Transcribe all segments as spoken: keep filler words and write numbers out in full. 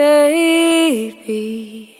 baby.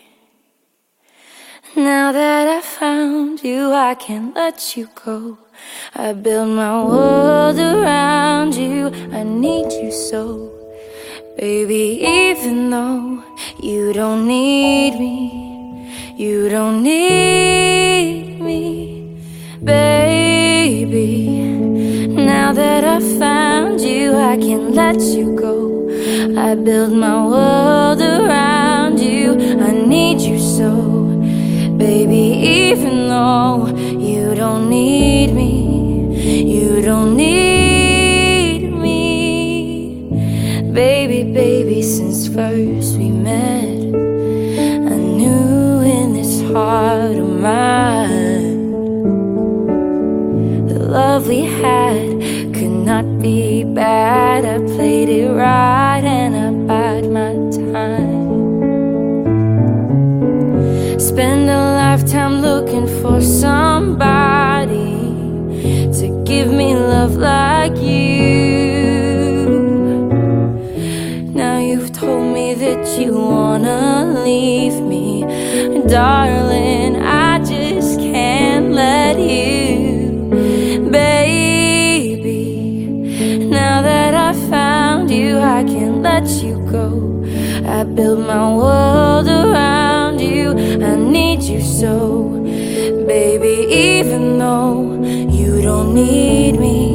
Now that I found you, I can't let you go. I build my world around you, I need you so. Baby, even though you don't need me, you don't need me, baby. Now that I found you, I can't let you go. I build my world around you, I need you so. Baby, even though you don't need me, you don't need me, baby, baby, since first we met, I knew in this heart of mine, the love we had could not be bad. I played it right and I bide my time. Spend a lifetime looking for somebody to give me love like you. Now you've told me that you wanna leave me, darling, I just can't let you, baby. Now that I found you, I can't let you go. I build my world around you, I need you so. Baby, even though you don't need me,